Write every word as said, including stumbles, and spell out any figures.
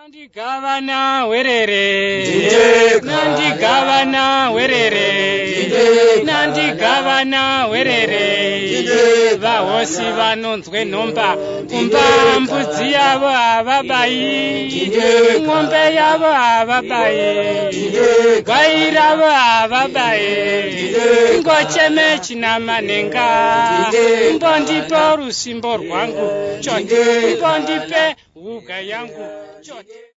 Nandi Gavana Werere, Nandi Gavana Werere, Nandi Gavana Werere, Vahosi vanonzwe nhomba, kumba mbudzi yavo havabayi, ng'ombe yavo havabayi, gwai ravo havabayi, ngocheme chinamanhenga, mbondipe rusimbo rwangu chote, mbondipe huga yangu chote.